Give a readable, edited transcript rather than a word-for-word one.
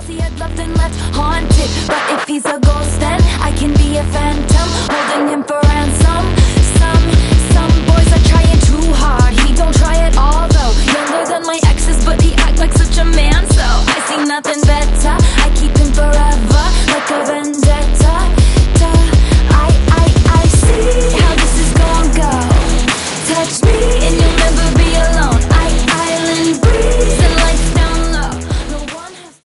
girls he had loved and left haunted. But if he's a ghost, then I can be a phantom, holding him for ransom. Some boys are trying too hard. He don't try at all though. Younger than my exes, but he act like such a man. So I see nothing better